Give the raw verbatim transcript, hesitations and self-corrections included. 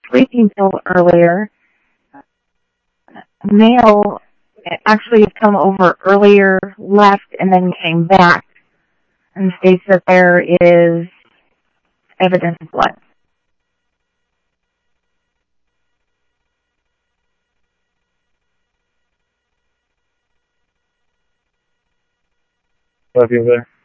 sleeping pill earlier. A male actually had come over earlier, left, and then came back and states that there is evidence of blood. Love you there.